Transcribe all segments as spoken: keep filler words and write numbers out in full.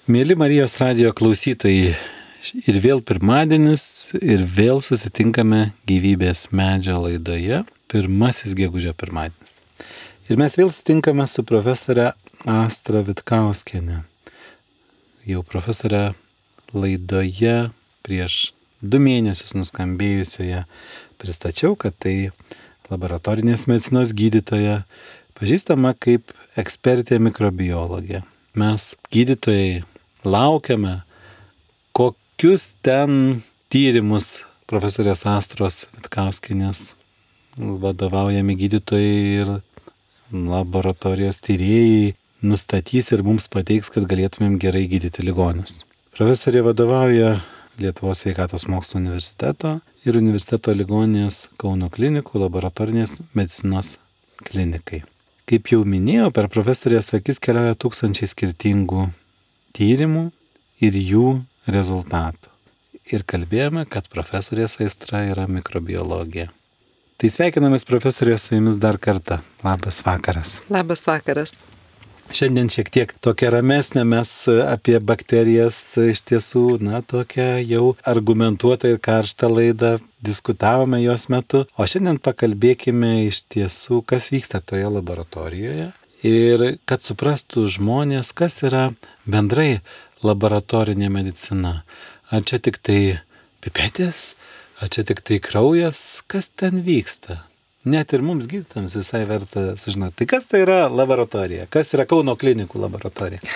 Mėly Marijos radijo klausytojai, ir vėl pirmadienis, ir vėl susitinkame gyvybės medžio laidoje, pirmasis gegužio pirmadienis. Ir mes vėl susitinkame su profesorė Astra Vitkauskienė. Jau profesorė laidoje prieš du mėnesius nuskambėjusioje pristačiau, kad tai laboratorinės medicinos gydytoja, pažįstama kaip ekspertė mikrobiologė. Mes gydytojai laukiame, kokius ten tyrimus profesorės Astros Vitkauskienės vadovaujami gydytojai ir laboratorijos tyrėjai nustatys ir mums pateiks, kad galėtumėm gerai gydyti ligonius. Profesorė vadovauja Lietuvos sveikatos mokslų universiteto ir universiteto ligoninės Kauno klinikų laboratorinės medicinos klinikai. Kaip jau minėjau, per profesorės akis keliauja tūkstančiai skirtingų tyrimų ir jų rezultatų. Ir kalbėjome, kad profesorės aistra yra mikrobiologija. Tai sveikinamės profesorė su jumis dar kartą. Labas vakaras. Labas vakaras. Šiandien šiek tiek tokia ramesnė, mes apie bakterijas iš tiesų, na, tokia jau argumentuota ir karštą laidą diskutavome jos metu. O šiandien pakalbėkime iš tiesų, kas vyksta toje laboratorijoje ir kad suprastų žmonės, kas yra bendrai laboratorinė medicina. Ar čia tik tai pipetės, ar čia tik tai kraujas, kas ten vyksta? Net ir mums gydytams visai verta sužinoti. Tai kas tai yra laboratorija? Kas yra Kauno klinikų laboratorija?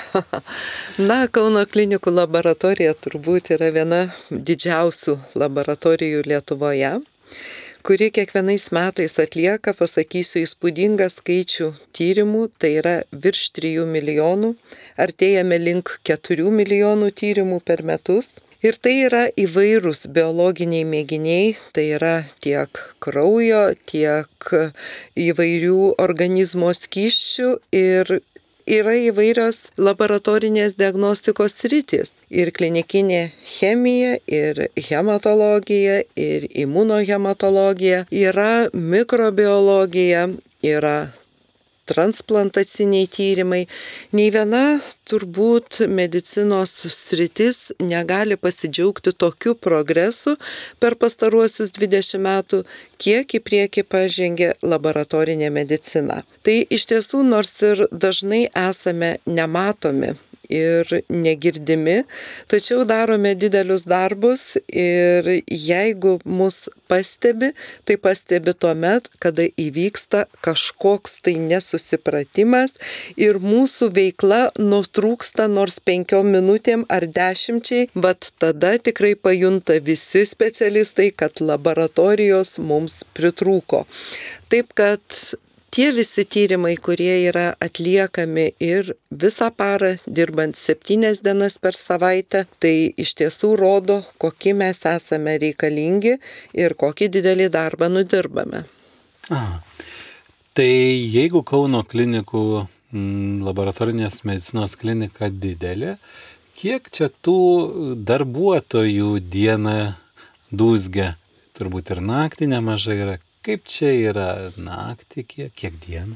Na, Kauno klinikų laboratorija turbūt yra viena didžiausių laboratorijų Lietuvoje, kuri kiekvienais metais atlieka, pasakysiu, įspūdingą skaičių tyrimų, tai yra virš trijų milijonų, artėjame link keturių milijonų tyrimų per metus. Ir tai yra įvairūs biologiniai mėginiai, tai yra tiek kraujo, tiek įvairių organizmo skysčių ir yra įvairios laboratorinės diagnostikos sritys. Ir klinikinė chemija, ir hematologija, ir imunohematologija, yra mikrobiologija, yra transplantaciniai tyrimai. Nei viena turbūt medicinos sritis negali pasidžiaugti tokiu progresu per pastaruosius dvidešimt metų, kiek į priekį pažengė laboratorinė medicina. Tai iš tiesų, nors ir dažnai esame nematomi ir negirdimi, tačiau darome didelius darbus ir jeigu mus pastebi, tai pastebi tuomet, kada įvyksta kažkoks tai nesusipratimas ir mūsų veikla nutrūksta nors penkiom minutėm ar dešimčiai, bet tada tikrai pajunta visi specialistai, kad laboratorijos mums pritrūko. Taip kad tie visi tyrimai, kurie yra atliekami ir visą parą, dirbant septynias dienas per savaitę, tai iš tiesų rodo, kokie mes esame reikalingi ir kokį didelį darbą nudirbame. Aha. Tai jeigu Kauno klinikų m, laboratorinės medicinos klinika didelė, kiek čia tų darbuotojų dieną dūzgia? Turbūt ir naktį nemažai yra. Kaip čia yra naktį, kiek, kiek dieną?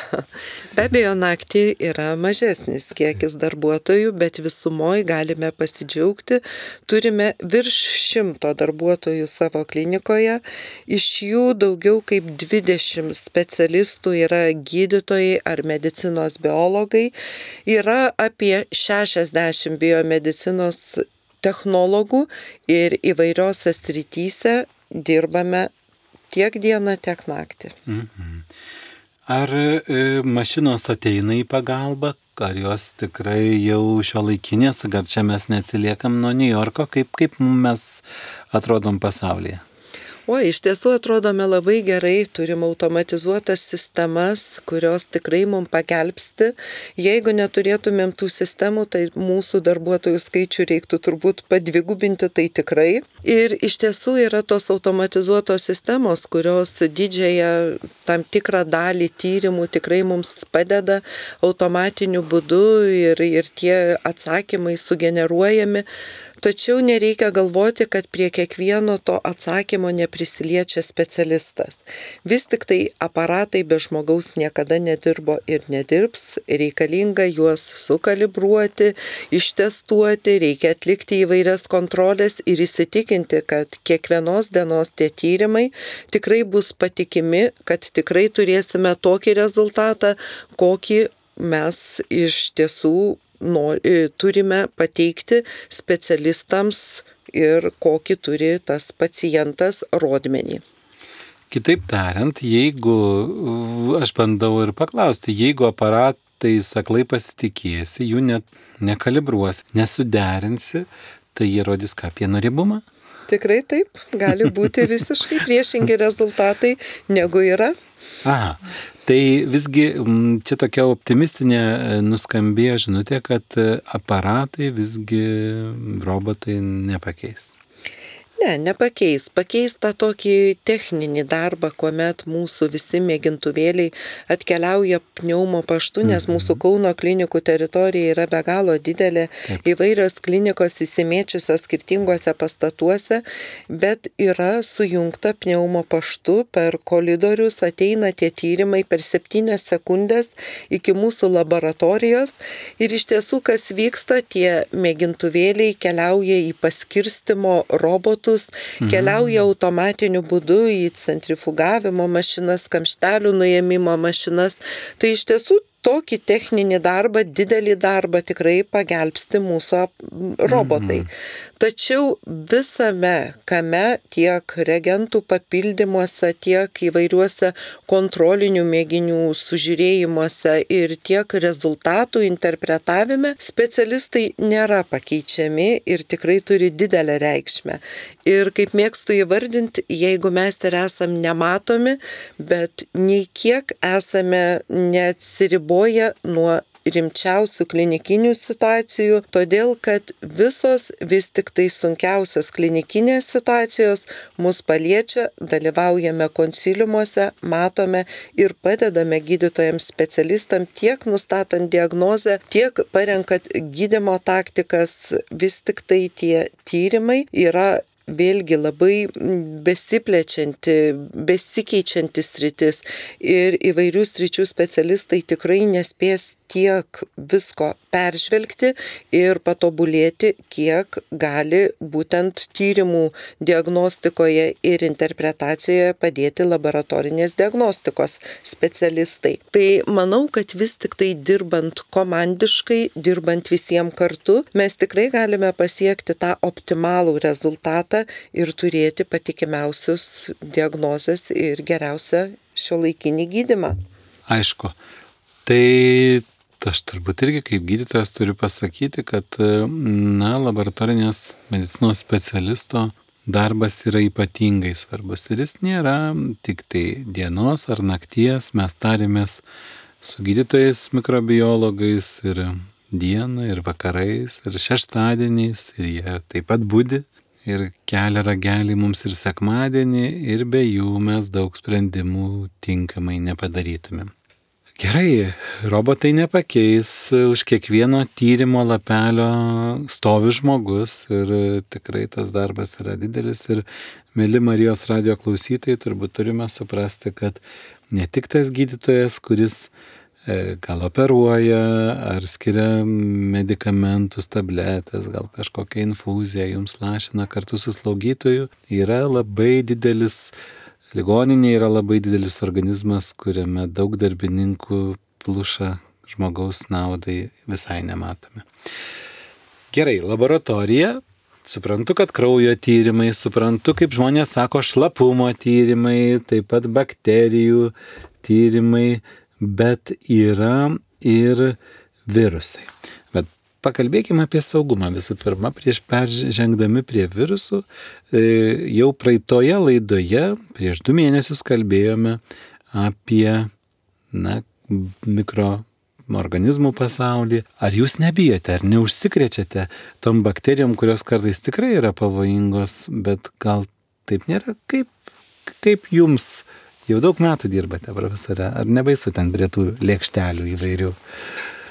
Be abejo, naktį yra mažesnis kiekis darbuotojų, bet visumoje galime pasidžiaugti. Turime virš šimto darbuotojų savo klinikoje. Iš jų daugiau kaip dvidešimt specialistų yra gydytojai ar medicinos biologai. Yra apie šešiasdešimt biomedicinos technologų ir įvairiose srityse dirbame tiek dieną, tiek naktį. Mhm. Ar e, mašinos ateina į pagalbą, ar jos tikrai jau šiuolaikinės, ar čia mes neatsiliekam nuo New Yorko, kaip, kaip mes atrodom pasaulyje? O iš tiesų atrodome labai gerai, turim automatizuotas sistemas, kurios tikrai mums pagelbsti. Jeigu neturėtumėm tų sistemų, tai mūsų darbuotojų skaičių reiktų turbūt padvigubinti, tai tikrai. Ir iš tiesų yra tos automatizuotos sistemos, kurios didžiąją tam tikrą dalį tyrimų tikrai mums padeda automatiniu būdu ir, ir tie atsakymai sugeneruojami. Tačiau nereikia galvoti, kad prie kiekvieno to atsakymo nepri neprisiliečia specialistas. Vis tik tai aparatai be žmogaus niekada nedirbo ir nedirbs, reikalinga juos sukalibruoti, ištestuoti, reikia atlikti įvairias kontrolės ir įsitikinti, kad kiekvienos dienos tie tyrimai tikrai bus patikimi, kad tikrai turėsime tokį rezultatą, kokį mes iš tiesų nori, turime pateikti specialistams ir kokį turi tas pacientas rodmenį. Kitaip tariant, jeigu, aš bandau ir paklausti, jeigu aparatai saklai pasitikėsi, jų net nekalibruosi, nesuderinsi, tai jie rodys ką, pieno riebumą? Tikrai taip, gali būti visiškai priešingi rezultatai, negu yra. Aha, tai visgi čia tokia optimistinė nuskambėjo žinutė, kad aparatai visgi robotai nepakeis. Ne, nepakeis. Pakeis tą tokį techninį darbą, kuomet mūsų visi mėgintuvėliai atkeliauja pneumo paštu, nes mūsų Kauno klinikų teritorija yra be galo didelė, Taip. Įvairios klinikos įsimėčiusios skirtingose pastatuose, bet yra sujungta pneumo paštu, per koridorius ateina tie tyrimai per septynias sekundės iki mūsų laboratorijos ir iš tiesų, kas vyksta, tie mėgintuvėliai keliauja į paskirstimo robotų, keliauja automatiniu būdu į centrifugavimo mašinas, kamštelių nuėmimo mašinas. Tai iš tiesų tokį techninį darbą, didelį darbą tikrai pagelbsti mūsų robotai. Mhm. Tačiau visame kame, tiek reagentų papildymuose, tiek įvairiuose kontrolinių mėginių sužiūrėjimuose ir tiek rezultatų interpretavime specialistai nėra pakeičiami ir tikrai turi didelę reikšmę. Ir kaip mėgstu įvardinti, jeigu mes ir esam nematomi, bet nei kiek esame neatsiriboję nuo rimčiausių klinikinių situacijų, todėl kad visos vis tik tai sunkiausios klinikinės situacijos mus paliečia, dalyvaujame konsiliumuose, matome ir padedame gydytojams specialistams tiek nustatant diagnozę, tiek parenkant gydymo taktikas. Vis tik tai tie tyrimai yra vėlgi labai besiplečianti, besikeičianti sritis ir įvairių sričių specialistai tikrai nespės tiek visko peržvelgti ir patobulėti, kiek gali būtent tyrimų diagnostikoje ir interpretacijoje padėti laboratorinės diagnostikos specialistai. Tai manau, kad vis tik tai dirbant komandiškai, dirbant visiems kartu, mes tikrai galime pasiekti tą optimalų rezultatą ir turėti patikimiausius diagnozes ir geriausią šiuolaikinį gydymą. Aišku, tai aš turbūt irgi kaip gydytojas turiu pasakyti, kad na, laboratorinės medicinos specialisto darbas yra ypatingai svarbus ir jis nėra tik tai dienos ar nakties, mes tarėmės su gydytojais mikrobiologais ir dieną, ir vakarais, ir šeštadieniais, ir jie taip pat budi. Ir kelia ragelį mums ir sekmadienį, ir be jų mes daug sprendimų tinkamai nepadarytumėm. Gerai, robotai nepakeis, už kiekvieno tyrimo lapelio stovi žmogus ir tikrai tas darbas yra didelis ir mėly Marijos radijo klausytojai, turbūt turime suprasti, kad ne tik tas gydytojas, kuris gal operuoja, ar skiria medikamentus, tabletės, gal kažkokią infuziją jums lašina kartu su slaugytoju, yra labai didelis, ligoninė yra labai didelis organizmas, kuriame daug darbininkų pluša žmogaus naudai visai nematome. Gerai, laboratorija. Suprantu, kad kraujo tyrimai, suprantu, kaip žmonės sako, šlapumo tyrimai, taip pat bakterijų tyrimai, bet yra ir virusai. Bet pakalbėkime apie saugumą visų pirma, prieš peržengdami prie virusų. Jau praeitoje laidoje, prieš du mėnesius kalbėjome apie na, mikroorganizmų pasaulį. Ar jūs nebijote, ar neužsikrečiate tom bakterijom, kurios kartais tikrai yra pavojingos, bet gal taip nėra? Kaip, kaip jums? Jau daug metų dirbate, profesorė, ar nebaisu ten prie tų lėkštelių įvairių?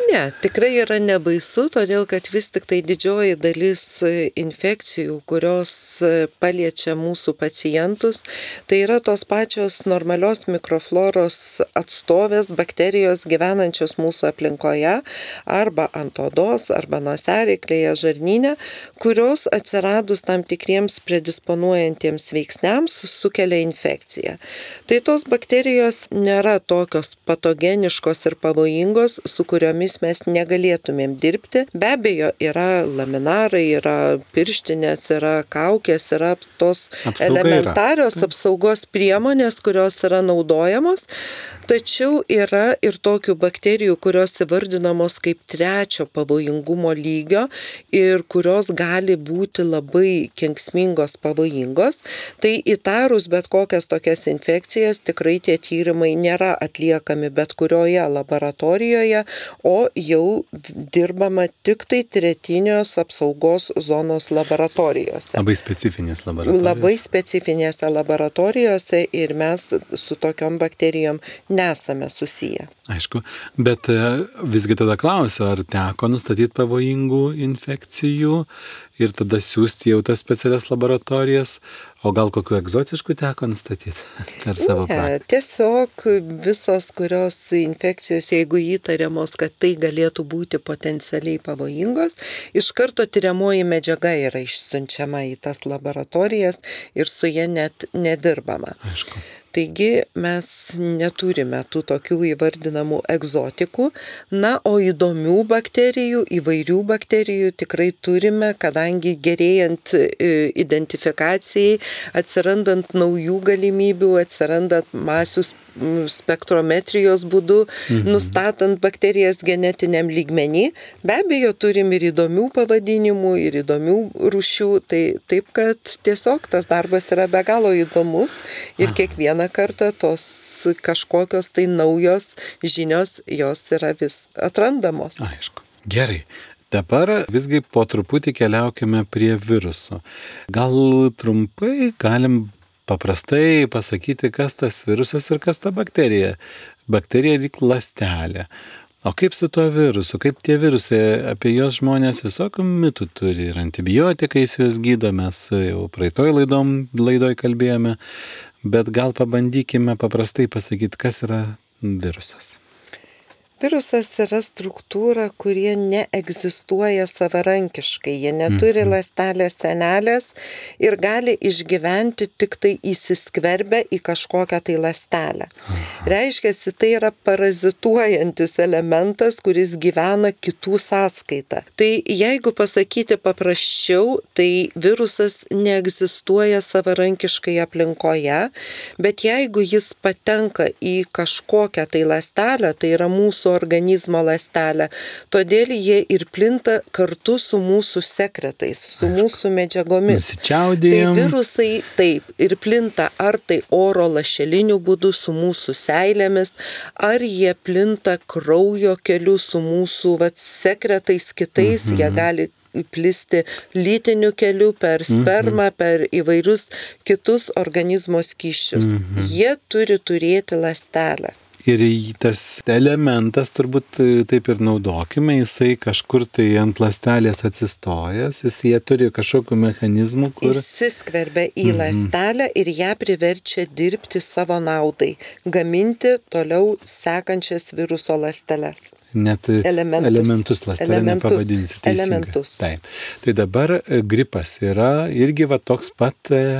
Ne, tikrai yra nebaisu, todėl kad vis tik tai didžioji dalis infekcijų, kurios paliečia mūsų pacientus, tai yra tos pačios normalios mikrofloros atstovės bakterijos gyvenančios mūsų aplinkoje arba ant odos, arba nosiaryklėje, žarnyne, kurios atsiradus tam tikriems predisponuojantiems veiksniams sukelia infekciją. Tai tos bakterijos nėra tokios patogeniškos ir pavojingos, su kuriomis mes negalėtumėm dirbti. Be abejo, yra laminarai, yra pirštinės, yra kaukės, yra tos Apsauga elementarios yra. apsaugos priemonės, kurios yra naudojamos, tačiau yra ir tokių bakterijų, kurios įvardinamos kaip trečio pavojingumo lygio ir kurios gali būti labai kenksmingos, pavojingos. Tai įtarus bet kokias tokias infekcijas, tikrai tie tyrimai nėra atliekami bet kurioje laboratorijoje, o jau dirbama tik tai tretinios apsaugos zonos laboratorijose. Labai specifinės laboratorijos. Labai specifinėse laboratorijose ir mes su tokiom bakterijom nesame susiję. Aišku, bet visgi tada klausiu, ar teko nustatyti pavojingų infekcijų ir tada siūsti jau tas specialias laboratorijas, o gal kokių egzotiškų teko nustatyti per savo praktiką? Tiesiog visos, kurios infekcijos, jeigu įtariamos, kad tai galėtų būti potencialiai pavojingos, iš karto tyriamoji medžiaga yra išsiunčiama į tas laboratorijas ir su jie net nedirbama. Aišku. Taigi mes neturime tų tokių įvardinamų egzotikų, na, o įdomių bakterijų, įvairių bakterijų tikrai turime, kadangi gerėjant identifikacijai, atsirandant naujų galimybių, atsirandant masių spektrometrijos būdu, mhm. nustatant bakterijas genetiniam lygmenį. Be abejo, turim ir įdomių pavadinimų, ir įdomių rūšių, tai taip, kad tiesiog tas darbas yra be galo įdomus ir kiekvieną kartą tos kažkokios tai naujos žinios, jos yra vis atrandamos. Aišku. Gerai. Dabar visgi po truputį keliaukime prie virusų. Gal trumpai galim paprastai pasakyti, kas tas virusas ir kas ta bakterija. Bakterija lyg ląstelė. O kaip su tuo virusu? Kaip tie virusai, apie juos žmonės visokių mitų turi ir antibiotikais juos gydo, mes jau praeitoj laidom, laidoj kalbėjome, bet gal pabandykime paprastai pasakyti, kas yra virusas. Virusas yra struktūra, kurie neegzistuoja savarankiškai, jie neturi mm-hmm. ląstelės senelės ir gali išgyventi tik tai įsiskverbę į kažkokią tai ląstelę. Aha. Reiškiasi, tai yra parazituojantis elementas, kuris gyvena kitų sąskaita. Tai jeigu pasakyti paprasčiau, tai virusas neegzistuoja savarankiškai aplinkoje, bet jeigu jis patenka į kažkokią tai ląstelę, tai yra mūsų organizmo ląstelę. Todėl jie ir plinta kartu su mūsų sekretais, su Aišku. Mūsų medžiagomis. Nusičiaudėjom. Tai virusai taip ir plinta ar tai oro lašeliniu būdu su mūsų seilėmis, ar jie plinta kraujo keliu su mūsų vat, sekretais kitais, mhm. jie gali plisti lytiniu keliu per spermą, mhm. per įvairius kitus organizmo skysčius. Mhm. Jie turi turėti ląstelę. Ir tas elementas, turbūt taip ir naudokime, jisai kažkur tai ant ląstelės atsistojęs, jis jie turi kažkokių mechanizmų, kur... Įsiskverbia į mm-hmm. ląstelę ir ją priverčia dirbti savo naudai, gaminti toliau sekančias viruso ląsteles. Net elementus, elementus ląstelę elementus, nepavadinsi teisingai. Elementus. Taip. Tai dabar gripas yra irgi va toks pat... E...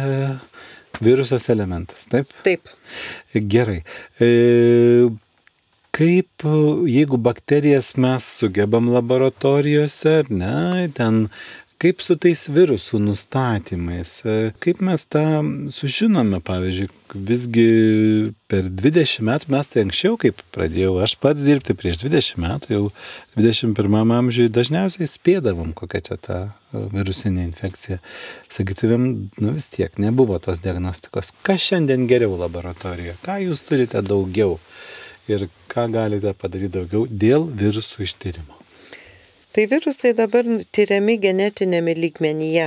virusas elementas, taip? Taip. Gerai. E, kaip, jeigu bakterijas mes sugebam laboratorijose, ne, ten, kaip su tais virusų nustatymais, kaip mes tą sužinome, pavyzdžiui, visgi per dvidešimt metų, mes tai anksčiau, kaip pradėjau aš pats dirbti prieš dvidešimt metų, jau dvidešimt pirmam amžiui dažniausiai spėdavom, kokia čia ta virusinė infekcija. Sakytumėm, nu vis tiek, nebuvo tos diagnostikos. Kas šiandien geriau laboratorijoje? Ką jūs turite daugiau? Ir ką galite padaryti daugiau dėl virusų ištyrimo? Tai virusai dabar tyriami genetinėme lygmenyje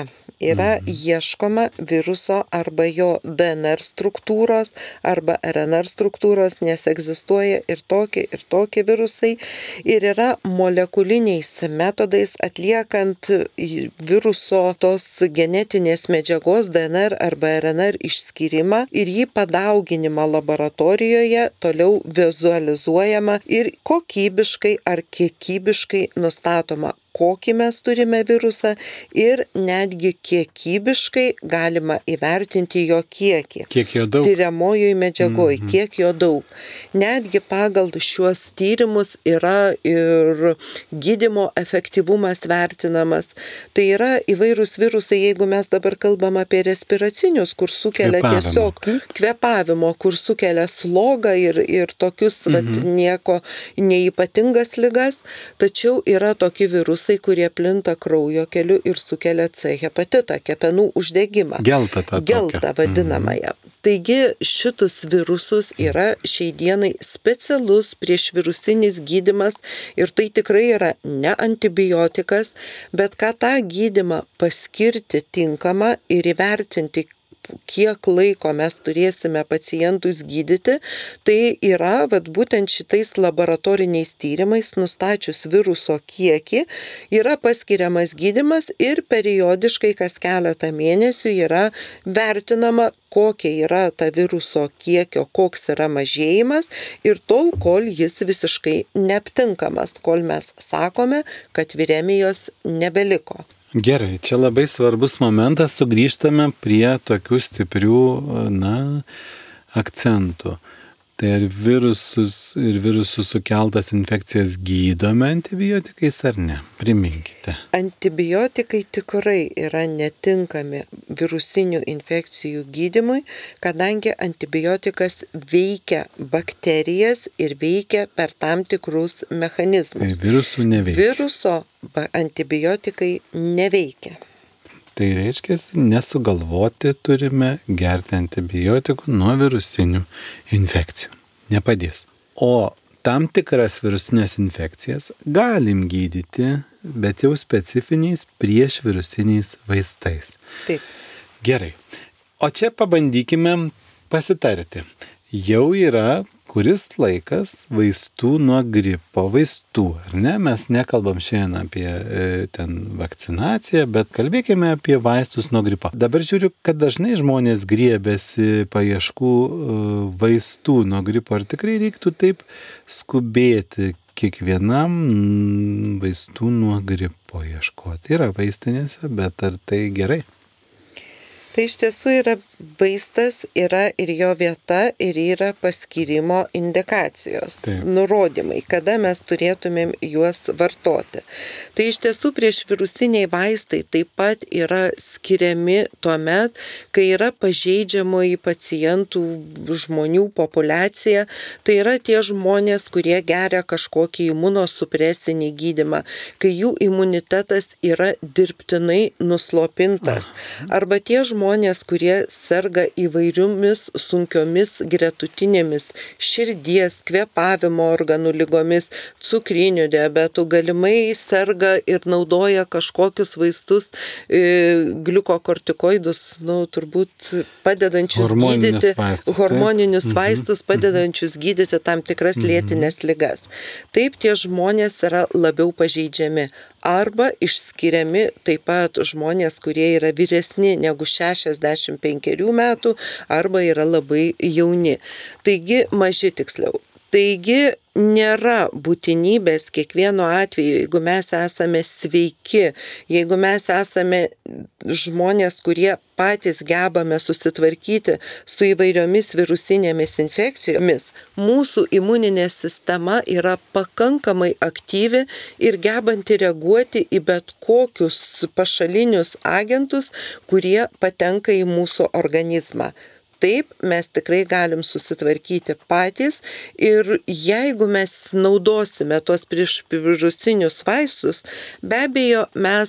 yra Mhm. ieškoma viruso arba jo D N R struktūros arba R N R struktūros, nes egzistuoja ir tokie, ir tokie virusai. Ir yra molekuliniais metodais atliekant viruso tos genetinės medžiagos D N R arba R N R išskyrimą ir jį padauginimą laboratorijoje, toliau vizualizuojama ir kokybiškai ar kiekybiškai nustatoma, kokį mes turime virusą ir netgi kiekybiškai galima įvertinti jo kiekį. Kiek jo daug? Tyriamojoj medžiagoj, Mhm. kiek jo daug. Netgi pagal šiuos tyrimus yra ir gydymo efektyvumas vertinamas. Tai yra įvairūs virusai, jeigu mes dabar kalbam apie respiracinius, kur sukelia Kvėpavimo, tiesiog taip? kvėpavimo, kur sukelia slogą ir, ir tokius Mhm. vat, nieko neįpatingas ligas, tačiau yra tokie virusai, kurie plinta kraujo keliu ir sukelia C hepatitą, kepenų uždegimą. Gelta tą Geltą tokią. vadinamąją. Taigi šitus virusus yra šiai dienai specialus priešvirusinis gydymas ir tai tikrai yra ne antibiotikas, bet kad tą gydymą paskirti tinkamą ir įvertinti, kiek laiko mes turėsime pacientus gydyti, tai yra vat, būtent šitais laboratoriniais tyrimais nustačius viruso kiekį, yra paskiriamas gydymas ir periodiškai kas keletą mėnesių yra vertinama, kokia yra ta viruso kiekio, koks yra mažėjimas ir tol, kol jis visiškai neaptinkamas, kol mes sakome, kad viremijos nebeliko. Gerai, čia labai svarbus momentas, sugrįžtame prie tokių stiprių, na, akcentų. Tai ar virusus ir virusų sukeltas infekcijas gydome antibiotikais ar ne? Priminkite. Antibiotikai tikrai yra netinkami virusinių infekcijų gydymui, kadangi antibiotikas veikia bakterijas ir veikia per tam tikrus Tai mechanizmus. virusų neveikia. Viruso ba- antibiotikai neveikia. Tai reiškia, nesugalvoti turime gerti antibiotikų nuo virusinių infekcijų. Nepadės. O tam tikras virusinės infekcijas galim gydyti, bet jau specifiniais priešvirusiniais vaistais. Taip. Gerai. O čia pabandykime pasitarti. Jau yra kuris laikas vaistų nuo gripo vaistų, ar ne? Mes nekalbam šiandien apie e, ten vakcinaciją, bet kalbėkime apie vaistus nuo gripo. Dabar žiūriu, kad dažnai žmonės griebėsi paieškų e, vaistų nuo gripo. Ar tikrai reiktų taip skubėti kiekvienam mm, vaistų nuo gripo ieškoti? Yra vaistinėse, bet ar tai gerai? Tai iš tiesų yra vaistas, yra ir jo vieta, ir yra paskyrimo indikacijos, Taip. nurodymai, kada mes turėtumėm juos vartoti. Tai iš tiesų priešvirusiniai vaistai taip pat yra skiriami tuomet, kai yra pažeidžiamoji pacientų žmonių populiacija, tai yra tie žmonės, kurie geria kažkokį imunosupresinį gydymą, kai jų imunitetas yra dirbtinai nuslopintas, arba tie žmonės, žmonės, kurie serga įvairiomis sunkiomis gretutinėmis širdies, kvėpavimo organų lygomis, cukriniu diabetu, galimai serga ir naudoja kažkokius vaistus, e, gliukokortikoidus, nu, turbūt padedančius Hormoninius gydyti, vaistus, hormoninius taip. vaistus, padedančius gydyti tam tikras lėtines ligas. Taip tie žmonės yra labiau pažeidžiami. Arba išskiriami taip pat žmonės, kurie yra vyresni negu šešiasdešimt penkerių metų arba yra labai jauni. Taigi maži tiksliau. Taigi nėra būtinybės kiekvieno atveju, jeigu mes esame sveiki, jeigu mes esame žmonės, kurie patys gebame susitvarkyti su įvairiomis virusinėmis infekcijomis, mūsų imuninė sistema yra pakankamai aktyvi ir gebanti reaguoti į bet kokius pašalinius agentus, kurie patenka į mūsų organizmą. Taip, mes tikrai galim susitvarkyti patys ir jeigu mes naudosime tuos priešvirusinius vaistus, be abejo, mes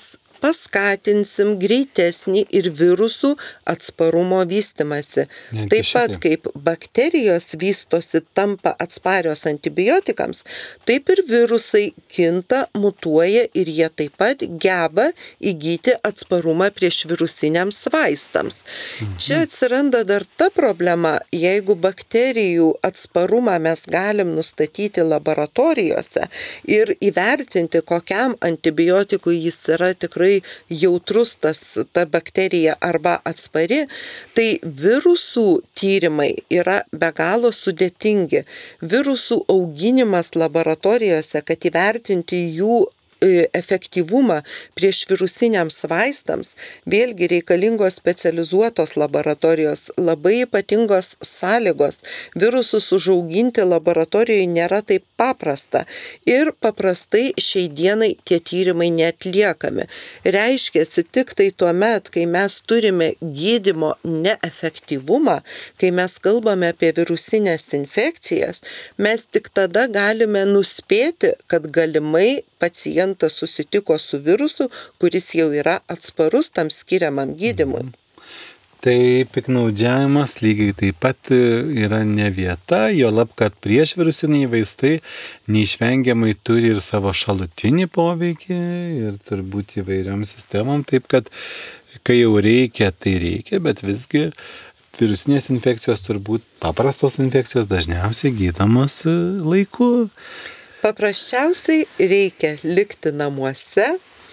paskatinsim greitesnį ir virusų atsparumo vystimąsi. Netgi Taip pat kaip bakterijos vystosi, tampa atsparios antibiotikams, taip ir virusai kinta, mutuoja ir jie taip pat geba įgyti atsparumą prieš virusiniams vaistams. Mhm. Čia atsiranda dar ta problema, jeigu bakterijų atsparumą mes galim nustatyti laboratorijose ir įvertinti, kokiam antibiotikui jis yra tikrai jautrus, tas, ta bakterija arba atspari, tai virusų tyrimai yra be galo sudėtingi. Virusų auginimas laboratorijose, kad įvertinti jų efektyvumą prieš virusiniams vaistams, vėlgi reikalingos specializuotos laboratorijos, labai ypatingos sąlygos. Virusus užauginti laboratorijoje nėra taip paprasta ir paprastai šiai dienai tie tyrimai neatliekami. Reiškiasi tik tai tuo met, kai mes turime gydymo neefektyvumą, kai mes kalbame apie virusinės infekcijas, mes tik tada galime nuspėti, kad galimai pacientas susitiko su virusu, kuris jau yra atsparus tam skiriamam gydymui. Tai piknaudžiavimas lygiai taip pat yra ne vieta, juolab, kad priešvirusiniai vaistai neišvengiamai turi ir savo šalutinį poveikį ir turbūt įvairiom sistemom, taip kad kai jau reikia, tai reikia, bet visgi virusinės infekcijos turbūt paprastos infekcijos dažniausiai gydomos laiku. Paprasčiausiai reikia likti namuose,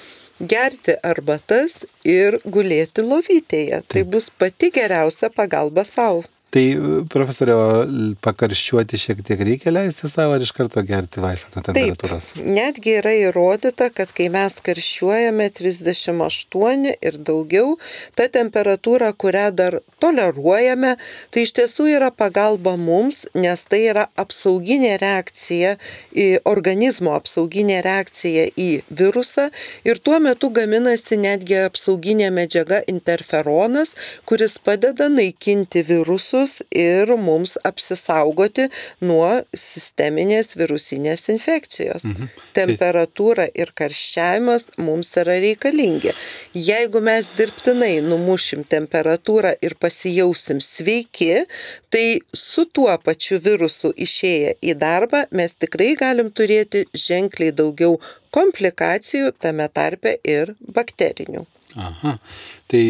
gerti arbatas ir gulėti lovytėje. Tai bus pati geriausia pagalba savo. Tai, profesorė, pakarščiuoti šiek tiek reikia leisti savo ar iš karto gerti vaistą nuo temperatūros? Taip, netgi yra įrodyta, kad kai mes karščiuojame trisdešimt aštuoni ir daugiau, ta temperatūra, kurią dar toleruojame, tai iš tiesų yra pagalba mums, nes tai yra apsauginė reakcija, į organizmo apsauginė reakcija į virusą ir tuo metu gaminasi netgi apsauginė medžiaga interferonas, kuris padeda naikinti virusus ir mums apsisaugoti nuo sisteminės virusinės infekcijos. Mhm. Temperatūra ir karščiavimas mums yra reikalingi. Jeigu mes dirbtinai numušim temperatūrą ir pasijausim sveiki, tai su tuo pačiu virusu išėję į darbą mes tikrai galim turėti ženkliai daugiau komplikacijų, tame tarpe ir bakterinių. Aha, tai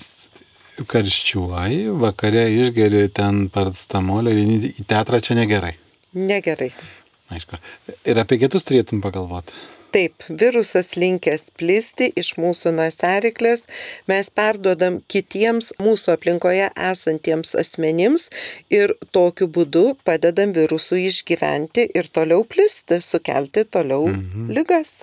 karščiuoji, vakare išgeri ten paracetamolio ir į teatrą čia negerai. Negerai. Aišku. Ir apie kitus turėtum pagalvoti. Taip, virusas linkęs plisti iš mūsų nosiaryklės, mes perduodam kitiems mūsų aplinkoje esantiems asmenims ir tokiu būdu padedam virusui išgyventi ir toliau plisti, sukelti toliau mhm. ligas.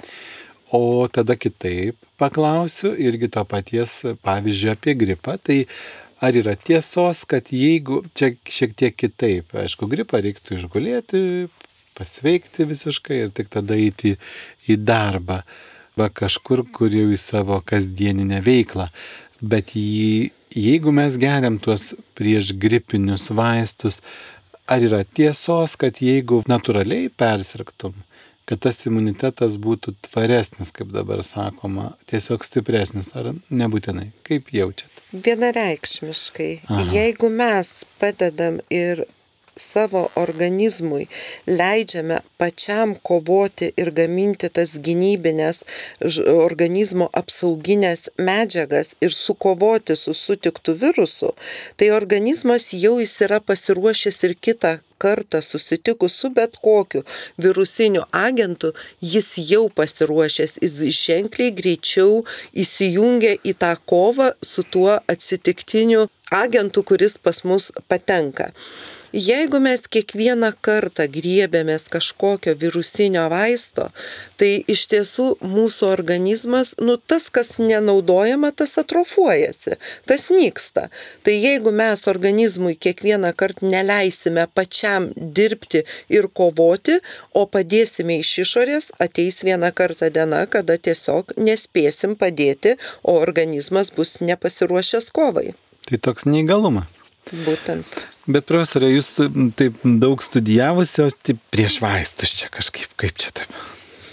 O tada kitaip paklausiu irgi to paties pavyzdžio apie gripą. Tai ar yra tiesos, kad jeigu, čia šiek tiek kitaip, aišku, gripą reiktų išgulėti, pasveikti visiškai ir tik tada eiti į darbą, va kažkur, kur jau į savo kasdieninę veiklą. Bet jį, jeigu mes geriam tuos priešgripinius vaistus, ar yra tiesos, kad jeigu natūraliai persirgtum, kad tas imunitetas būtų tvaresnis, kaip dabar sakoma, tiesiog stipresnis, ar nebūtinai? Kaip jaučiat? Vienareikšmiškai. Aha. Jeigu mes padedam ir savo organizmui leidžiame pačiam kovoti ir gaminti tas gynybinės organizmo apsauginės medžiagas ir sukovoti su sutiktu virusu, tai organizmas jau jis yra pasiruošęs ir kitą kartą susitikus su bet kokiu virusiniu agentu, jis jau pasiruošęs, jis ženkliai greičiau įsijungia į tą kovą su tuo atsitiktiniu agentu, kuris pas mus patenka. Jeigu mes kiekvieną kartą griebėmės kažkokio virusinio vaisto, tai iš tiesų mūsų organizmas, nu tas, kas nenaudojama, tas atrofuojasi, tas nyksta. Tai jeigu mes organizmui kiekvieną kartą neleisime pačiam dirbti ir kovoti, o padėsime iš išorės, ateis vieną kartą diena, kada tiesiog nespėsim padėti, o organizmas bus nepasiruošęs kovai. Tai toks neįgalumas. Būtent. Bet profesorė, jūs taip daug studijavusio, tai prieš vaistus čia kažkaip, kaip čia taip?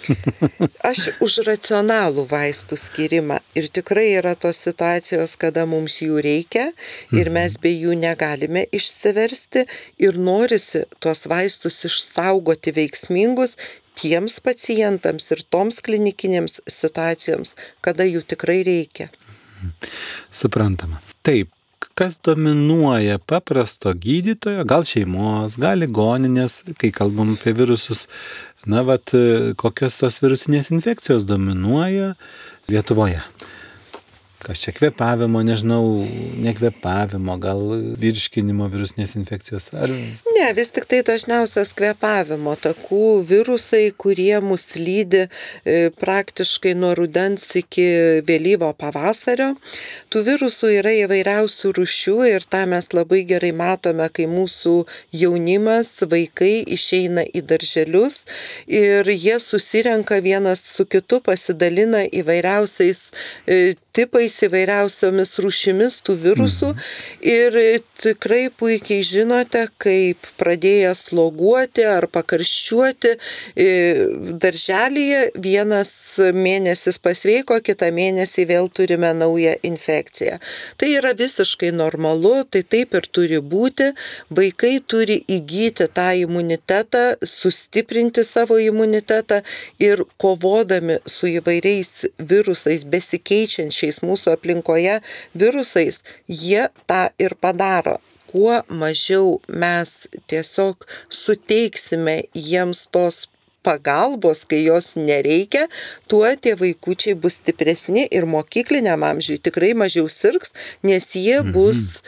Aš už racionalų vaistų skirimą ir tikrai yra tos situacijos, kada mums jų reikia ir mes be jų negalime išsiversti ir norisi tuos vaistus išsaugoti veiksmingus tiems pacientams ir toms klinikinėms situacijoms, kada jų tikrai reikia. Suprantama. Taip. Kas dominuoja paprasto gydytojo, gal šeimos, gal ligoninės, kai kalbam apie virusus, na, vat, kokios tos virusinės infekcijos dominuoja Lietuvoje? Kas čia kvėpavimo, nežinau, nekvėpavimo, gal virškinimo virusinės infekcijos? Ar... Ne, vis tik tai dažniausias kvėpavimo takų virusai, kurie mus lydi e, praktiškai nuo rudens iki vėlyvo pavasario. Tų virusų yra įvairiausių rūšių ir tą mes labai gerai matome, kai mūsų jaunimas, vaikai išeina į darželius ir jie susirenka vienas su kitu, pasidalina įvairiausiais e, tipais, įvairiausiomis rūšimis tų virusų ir tikrai puikiai žinote, kaip pradėję sloguoti ar pakarščiuoti darželyje, vienas mėnesis pasveiko, kitą mėnesį vėl turime naują infekciją. Tai yra visiškai normalu, tai taip ir turi būti. Vaikai turi įgyti tą imunitetą, sustiprinti savo imunitetą ir kovodami su įvairiais virusais, besikeičiančiais mūsų aplinkoje virusais, jie tą ir padaro. Kuo mažiau mes tiesiog suteiksime jiems tos pagalbos, kai jos nereikia, tuo tie vaikučiai bus stipresni ir mokykliniam amžiui tikrai mažiau sirgs, nes jie bus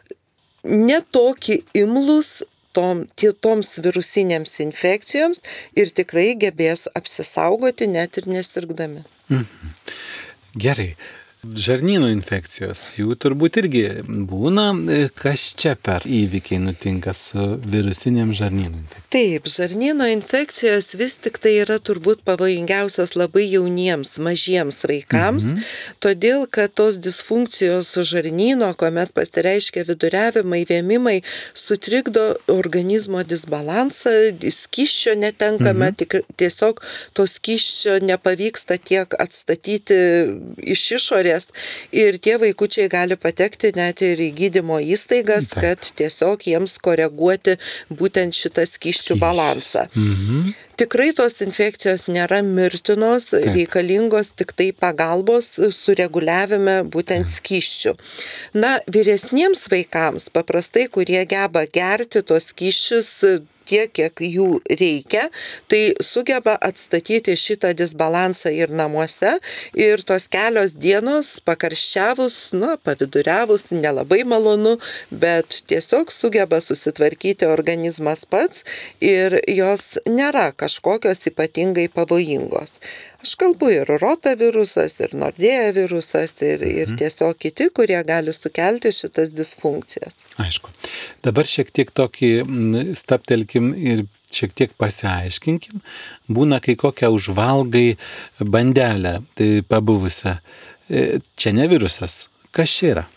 netokie imlūs tom, toms virusinėms infekcijoms ir tikrai gebės apsisaugoti net ir nesirgdami. Mhm. Gerai. Žarnyno infekcijos, jų turbūt irgi būna, kas čia per įvykiai nutinka su virusinėm žarnyno infekcijom? Taip, žarnyno infekcijos vis tik tai yra turbūt pavojingiausios labai jauniems, mažiems vaikams, mhm. todėl, kad tos disfunkcijos žarnyno, kuomet pasireiškia viduriavimai, vėmimai, sutrikdo organizmo disbalansą, skysčio netenkame, mhm. tik, tiesiog to skysčio nepavyksta tiek atstatyti iš išorės. Ir tie vaikučiai gali patekti net ir į gydymo įstaigas, Taip. kad tiesiog jiems koreguoti būtent šitą skysčių balansą. Mhm. Tikrai tos infekcijos nėra mirtinos, Taip. reikalingos tik tai pagalbos sureguliavime būtent skysčių. Na, vyresniems vaikams paprastai, kurie geba gerti tos skysčius tiek, kiek jų reikia, tai sugeba atstatyti šitą disbalansą ir namuose ir tos kelios dienos pakarščiavus, nu, paviduriavus, nelabai malonu, bet tiesiog sugeba susitvarkyti organizmas pats ir jos nėra kažkokios ypatingai pavojingos. Aš kalbu ir rotavirusas, ir nordėja virusas, ir, ir tiesiog kiti, kurie gali sukelti šitas disfunkcijas. Aišku. Dabar šiek tiek tokį staptelkim ir šiek tiek pasiaiškinkim. Būna, kai kokią užvalgai bandelę, tai pabuvusią. Čia ne virusas. Kas čia yra?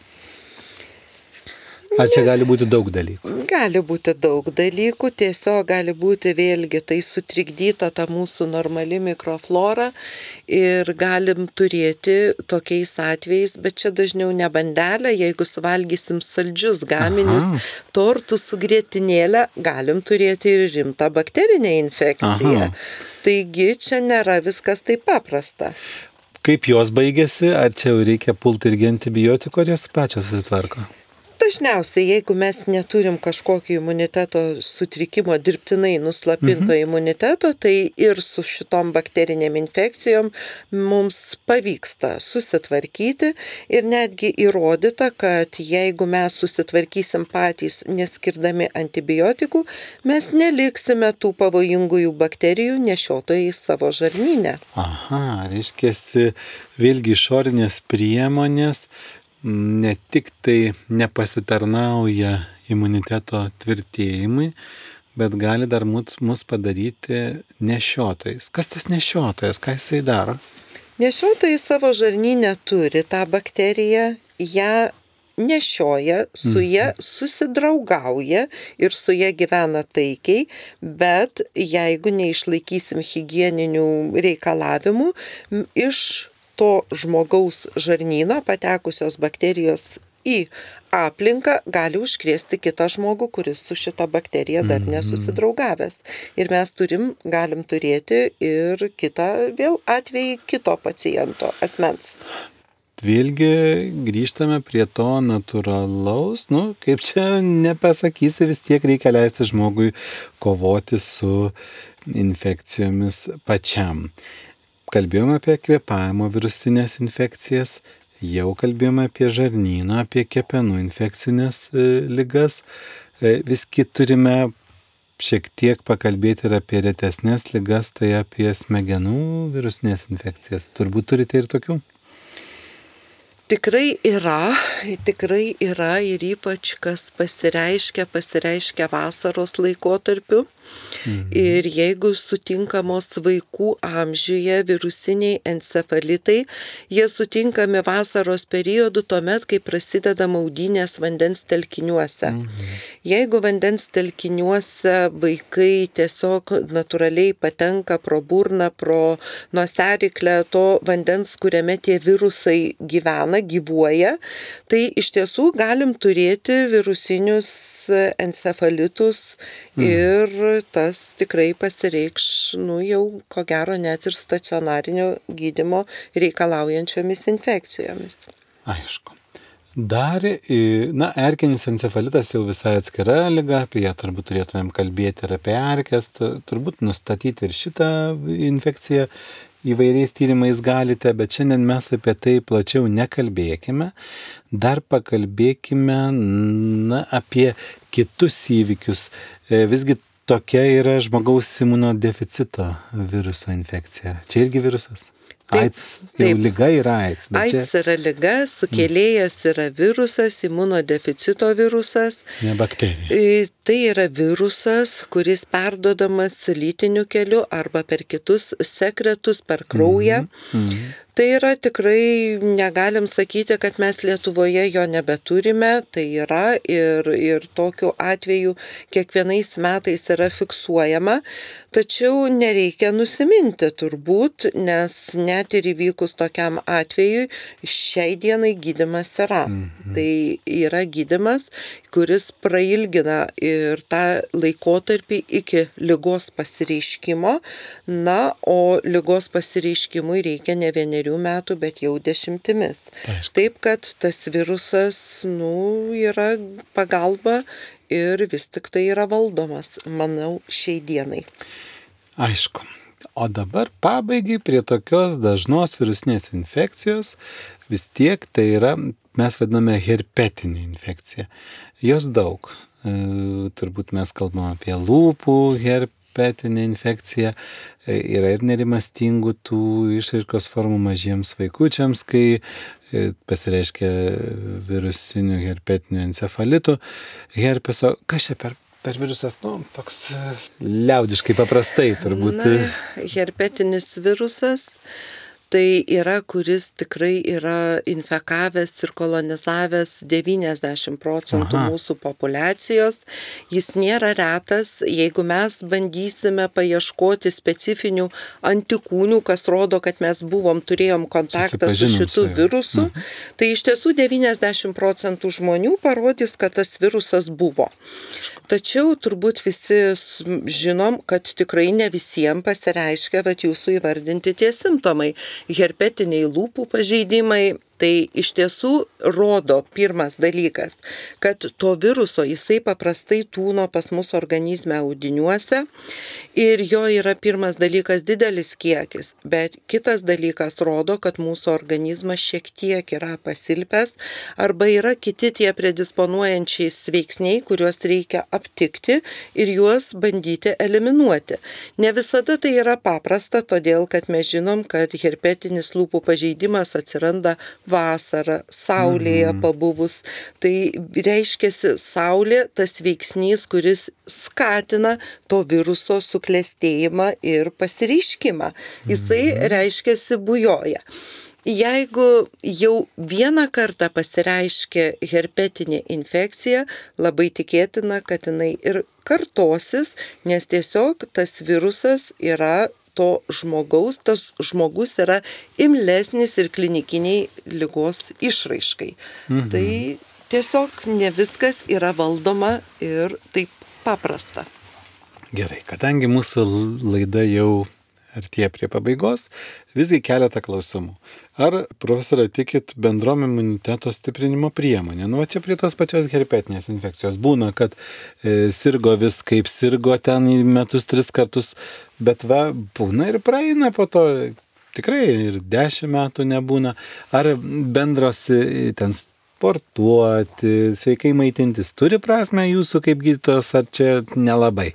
Ar čia gali būti daug dalykų? Gali būti daug dalykų, tiesiog gali būti vėlgi tai sutrikdyta ta mūsų normali mikroflora ir galim turėti tokiais atvejais, bet čia dažniau ne bandelė, jeigu suvalgysim saldžius gaminius, Aha. tortų su grietinėlė, galim turėti ir rimtą bakterinę infekciją. Aha. Taigi čia nėra viskas taip paprasta. Kaip jos baigėsi, ar čia jau reikia pulti irgi antibiotikų, ar jos pačios susitvarko? Dažniausiai, jeigu mes neturim kažkokio imuniteto sutrikimo, dirbtinai nuslapinto mhm. imuniteto, tai ir su šitom bakterinėm infekcijom mums pavyksta susitvarkyti ir netgi įrodyta, kad jeigu mes susitvarkysim patys neskirdami antibiotikų, mes neliksime tų pavojingųjų bakterijų nešiotojai savo žarnyne. Aha, reiškiasi vėlgi išorinės priemonės ne tik tai nepasitarnauja imuniteto tvirtėjimui, bet gali dar mus, mus padaryti nešiotojais. Kas tas nešiotojas? Ką jisai daro? Nešiotojai savo žarnyne turi tą bakteriją, ją nešioja, su ja susidraugauja ir su ja gyvena taikiai, bet jeigu neišlaikysim higieninių reikalavimų, iš to žmogaus žarnyno patekusios bakterijos į aplinką gali užkrėsti kitą žmogų, kuris su šita bakterija dar nesusidraugavęs. Ir mes turim, galim turėti ir kitą vėl atvejį kito paciento asmens. Vėlgi grįžtame prie to natūralaus, nu, kaip čia nepasakysi, vis tiek reikia leisti žmogui kovoti su infekcijomis pačiam. Kalbėjome apie kvėpavimo virusinės infekcijas, jau kalbėjome apie žarnyno, apie kepenų infekcinės e, ligas. E, visgi turime šiek tiek pakalbėti ir apie retesnės ligas, tai apie smegenų virusinės infekcijas. Turbūt turite ir tokių? Tikrai yra, tikrai yra ir ypač kas pasireiškia, pasireiškia vasaros laikotarpiu. Mhm. Ir jeigu sutinkamos vaikų amžiuje virusiniai encefalitai, jie sutinkami vasaros periodu tuomet, kai prasideda maudynės vandens telkiniuose. Mhm. Jeigu vandens telkiniuose vaikai tiesiog natūraliai patenka pro burną, pro noseriklę to vandens, kuriame tie virusai gyvena, gyvuoja, tai iš tiesų galim turėti virusinius encefalitus ir tas tikrai pasireikš, nu jau ko gero net ir stacionarinio gydymo reikalaujančiomis infekcijomis. Aišku. Dar, na, erkinis encefalitas jau visai atskira liga, apie ją turbūt turėtumėm kalbėti ir apie erkes, turbūt nustatyti ir šitą infekciją įvairiais tyrimais galite, bet šiandien mes apie tai plačiau nekalbėkime. Dar pakalbėkime, na, apie kitus įvykius. Visgi tokia yra žmogaus imunodeficito viruso infekcija. Čia irgi virusas? Taip, AIDS, jau liga yra AIDS. AIDS čia... yra liga, sukėlėjas yra virusas, imunodeficito virusas. Ne bakterija. Tai yra virusas, kuris perduodamas lytiniu keliu arba per kitus sekretus, per kraują. Mm-hmm. Mm-hmm. Tai yra tikrai, negalim sakyti, kad mes Lietuvoje jo nebeturime, tai yra ir, ir tokiu atveju kiekvienais metais yra fiksuojama, tačiau nereikia nusiminti turbūt, nes net ir įvykus tokiam atvejui, šiai dienai gydymas yra. Mm-hmm. Tai yra gydymas, kuris prailgina ir tą laikotarpį iki ligos pasireiškimo, na, o ligos pasireiškimui reikia ne vienerių metų, bet jau dešimtimis. Aišku. Taip, kad tas virusas, nu, yra pagalba ir vis tik tai yra valdomas, manau, šiai dienai. Aišku. O dabar pabaigai prie tokios dažnos virusinės infekcijos, vis tiek tai yra, mes vadiname herpetinė infekcija. Jos daug. E, turbūt mes kalbame apie lūpų herpetinę infekciją. E, yra ir nerimastingų tų išraiškos formų mažiems vaikučiams, kai e, pasireiškia virusinių herpetinių encefalitų herpeso. Kas čia per Per virusas, nu, toks liaudiškai paprastai turbūt. Na, herpetinis virusas tai yra, kuris tikrai yra infekavęs ir kolonizavęs devyniasdešimt procentų Aha. mūsų populiacijos. Jis nėra retas, jeigu mes bandysime paieškoti specifinių antikūnių, kas rodo, kad mes buvom, turėjom kontaktą su šitu virusu, mhm. tai iš tiesų devyniasdešimt procentų žmonių parodys, kad tas virusas buvo. Tačiau turbūt visi žinom, kad tikrai ne visiems pasireiškia, kad jūsų įvardinti tie simptomai. Herpetiniai lūpų pažeidimai, tai iš tiesų rodo pirmas dalykas, kad to viruso jisai paprastai tūno pas mus organizme audiniuose ir jo yra pirmas dalykas didelis kiekis, bet kitas dalykas rodo, kad mūsų organizmas šiek tiek yra pasilpęs arba yra kiti tie predisponuojančiais veiksniai, kuriuos reikia aptikti ir juos bandyti eliminuoti. Ne visada tai yra paprasta, todėl kad mes žinom, kad herpetinis lūpų pažeidimas atsiranda vasarą, saulėje pabuvus. Tai reiškiasi saulė, tas veiksnys, kuris skatina to viruso suklestėjimą ir pasireiškimą. Jisai reiškiasi bujoja. Jeigu jau vieną kartą pasireiškia herpetinė infekcija, labai tikėtina, kad jinai ir kartosis, nes tiesiog tas virusas yra to žmogaus, tas žmogus yra imlesnis ir klinikiniai ligos išraiškai. Mhm. Tai tiesiog ne viskas yra valdoma ir taip paprasta. Gerai, kadangi mūsų laida jau artėja prie pabaigos, visgi keletą klausimų. Ar, profesorė, tikit bendrom imuniteto stiprinimo priemonė? Nu, čia prie tos pačios herpetinės infekcijos būna, kad e, sirgo vis kaip sirgo ten į metus tris kartus, bet va, būna ir praeina po to, tikrai ir dešimt metų nebūna. Ar bendros ten sportuoti, sveikai maitintis turi prasme jūsų kaip gydytojas, ar čia nelabai?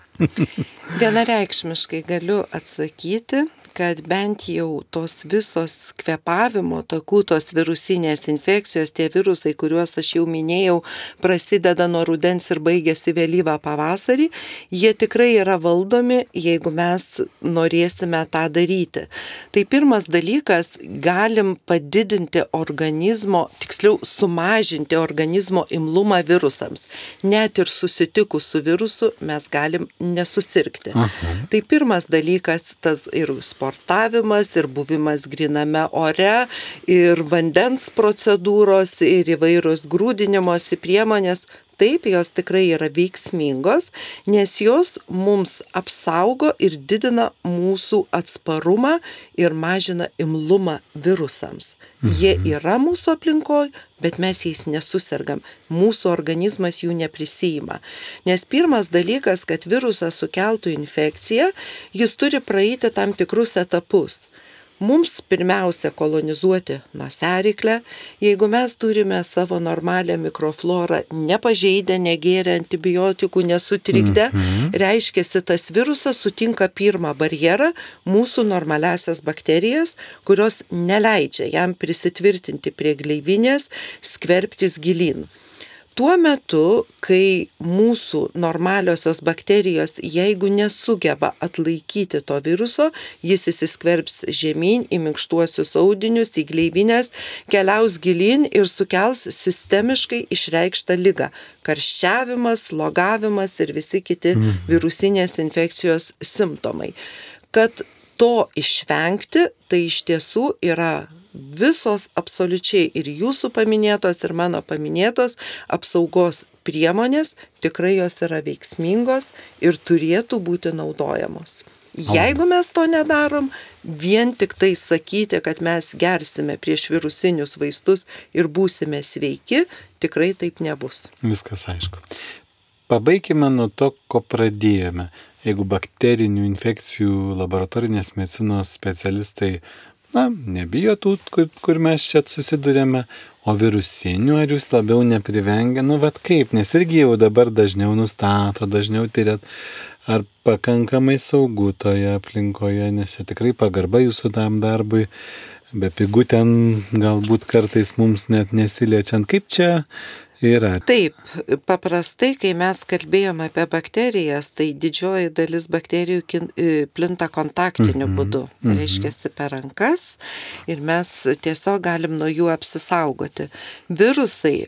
Vienareikšmiškai galiu atsakyti, kad bent jau tos visos kvėpavimo takų, tos virusinės infekcijos, tie virusai, kuriuos aš jau minėjau, prasideda nuo rudens ir baigėsi vėlyvą pavasarį, jie tikrai yra valdomi, jeigu mes norėsime tą daryti. Tai pirmas dalykas, galim padidinti organizmo, tiksliau sumažinti organizmo imlumą virusams. Net ir susitikus su virusu mes galim nesusirgti. Aha. Tai pirmas dalykas, tas ir sportavimas, ir buvimas gryname ore, ir vandens procedūros, ir įvairios grūdinimosi priemonės. Taip, jos tikrai yra veiksmingos, nes jos mums apsaugo ir didina mūsų atsparumą ir mažina imlumą virusams. Mhm. Jie yra mūsų aplinkoje, bet mes jais nesusirgam. Mūsų organizmas jų neprisijima. Nes pirmas dalykas, kad virusas sukeltų infekciją, jis turi praeiti tam tikrus etapus. Mums pirmiausia kolonizuoti nosiaryklę. Jeigu mes turime savo normalią mikroflorą nepažeidę, negėrę antibiotikų, nesutrikdę, mm-hmm. reiškiasi, tas virusas sutinka pirmą barjerą, mūsų normaliasias bakterijas, kurios neleidžia jam prisitvirtinti prie gleivinės, skverbtis gilyn. Tuo metu, kai mūsų normaliosios bakterijos, jeigu nesugeba atlaikyti to viruso, jis įsiskverbs žemyn į minkštuosius audinius, į gleivinės, keliaus gilyn ir sukels sistemiškai išreikštą ligą. Karščiavimas, slogavimas ir visi kiti virusinės infekcijos simptomai. Kad to išvengti, tai iš tiesų yra visos absoliučiai ir jūsų paminėtos, ir mano paminėtos apsaugos priemonės, tikrai jos yra veiksmingos ir turėtų būti naudojamos. Jeigu mes to nedarom, vien tik tai sakyti, kad mes gersime prieš virusinius vaistus ir būsime sveiki, tikrai taip nebus. Viskas aišku. Pabaikime nuo to, ko pradėjome. Jeigu bakterinių infekcijų laboratorinės medicinos specialistai Na, nebijo tų, kur, kur mes čia susidurėme, o virusinių, ar jūs labiau neprivengia, nu, vat kaip, nes irgi jau dabar dažniau nustato, dažniau tyrėt, ar pakankamai saugu toje aplinkoje, nes čia tikrai pagarba jūsų tam darbui, be pigų ten galbūt kartais mums net nesiliečiant, kaip čia yra. Taip, paprastai, kai mes kalbėjome apie bakterijas, tai didžioji dalis bakterijų plinta kontaktiniu mm-hmm. būdu. Tai reiškia per rankas ir mes tiesiog galim nuo jų apsisaugoti. Virusai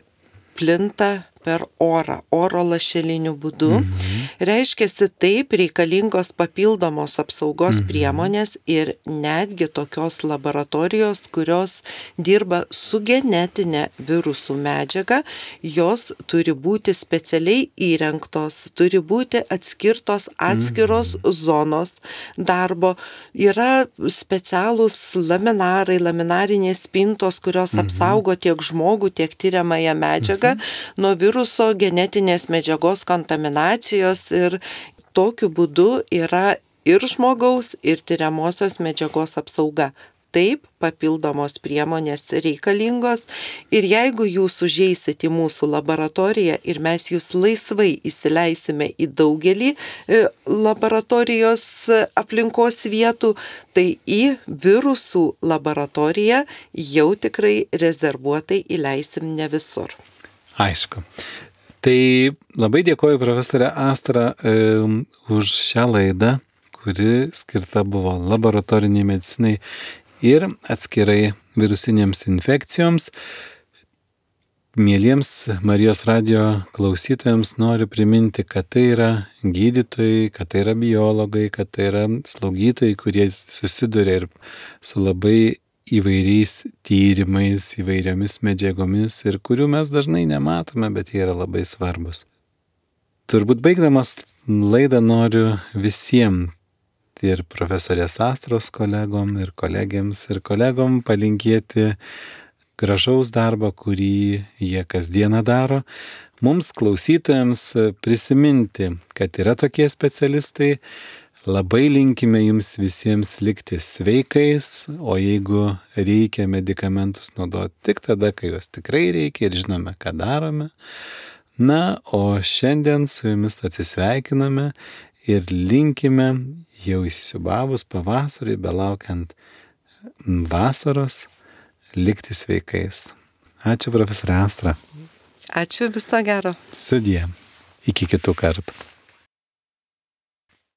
plinta per orą, oro lašeliniu būdu. Mm-hmm. Reiškiasi taip reikalingos papildomos apsaugos mm-hmm. priemonės ir netgi tokios laboratorijos, kurios dirba su genetinė virusų medžiaga, jos turi būti specialiai įrengtos, turi būti atskirtos atskiros mm-hmm. zonos darbo. Yra specialūs laminarai, laminarinės spintos, kurios mm-hmm. apsaugo tiek žmogų, tiek tyriamąją medžiagą mm-hmm. nuo virusų viruso genetinės medžiagos kontaminacijos ir tokiu būdu yra ir žmogaus, ir tyriamosios medžiagos apsauga. Taip, papildomos priemonės reikalingos ir jeigu jūs užeisit į mūsų laboratoriją ir mes jūs laisvai įsileisime į daugelį laboratorijos aplinkos vietų, tai į virusų laboratoriją jau tikrai rezervuotai įleisim ne visur. Aišku. Tai labai dėkoju profesorė Astra e, už šią laidą, kuri skirta buvo laboratoriniai medicinai ir atskirai virusinėms infekcijoms. Mėlyms Marijos radijo klausytojams noriu priminti, kad tai yra gydytojai, kad tai yra biologai, kad tai yra slaugytojai, kurie susiduria ir su labai įvairiais tyrimais, įvairiomis medžiagomis ir kurių mes dažnai nematome, bet jie yra labai svarbus. Turbūt baigdamas laidą noriu visiems ir profesorės Astros kolegom, ir kolegėms, ir kolegom palinkėti gražaus darbo, kurį jie kasdieną daro. Mums klausytojams prisiminti, kad yra tokie specialistai. Labai linkime jums visiems likti sveikais, o jeigu reikia medikamentus naudoti tik tada, kai juos tikrai reikia ir žinome, ką darome. Na, o šiandien su jumis atsisveikiname ir linkime jau įsisiūbavus pavasarį, belaukiant vasaros, likti sveikais. Ačiū, profesorė Astra. Ačiū, viso gero. Sudie. Iki kitų kartų.